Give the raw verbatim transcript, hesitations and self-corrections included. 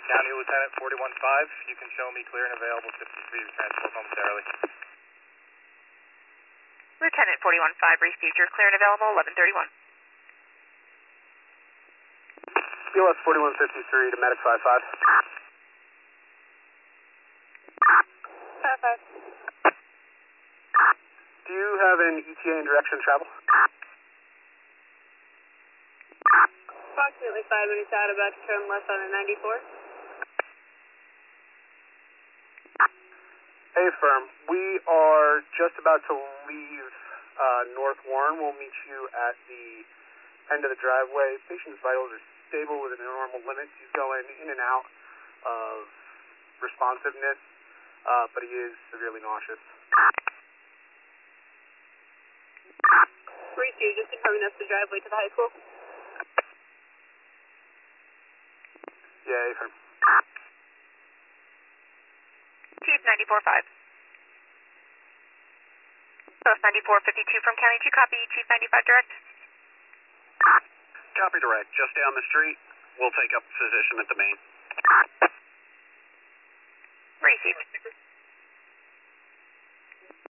County Lieutenant forty-one five, you can show me clear and available fifty-three to transport momentarily. Lieutenant forty-one five, received. You're clear and available, eleven thirty-one. B L S forty-one fifty-three to Medic five five. five five. Do you have an E T A in direction travel? Approximately five minutes out, about to turn left on the ninety-four. Hey, firm. We are just about to leave uh, North Warren. We'll meet you at the end of the driveway. Patient's vitals are stable within the normal limits. He's going in and out of responsiveness, uh, but he is severely nauseous. three two, just confirming that's the driveway to the high school. Yeah, hey, firm. Chief ninety-four five. South ninety-four fifty-two from County two, copy. Chief ninety-five direct. Copy direct, just down the street. We'll take up position at the main.